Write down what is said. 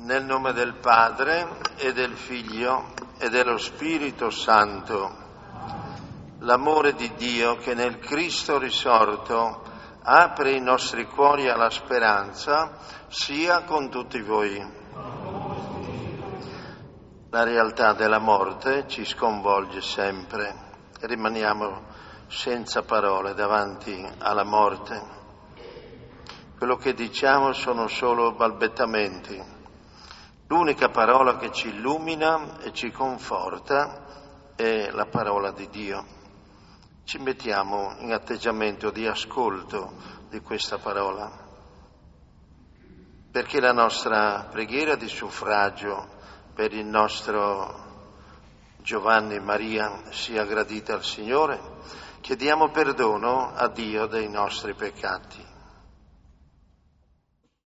Nel nome del Padre e del Figlio e dello Spirito Santo, l'amore di Dio che nel Cristo risorto apre i nostri cuori alla speranza, sia con tutti voi. La realtà della morte ci sconvolge sempre. Rimaniamo senza parole davanti alla morte. Quello che diciamo sono solo balbettamenti. L'unica parola che ci illumina e ci conforta è la parola di Dio. Ci mettiamo in atteggiamento di ascolto di questa parola, perché la nostra preghiera di suffragio per il nostro Giovanni Maria sia gradita al Signore. Chiediamo perdono a Dio dei nostri peccati.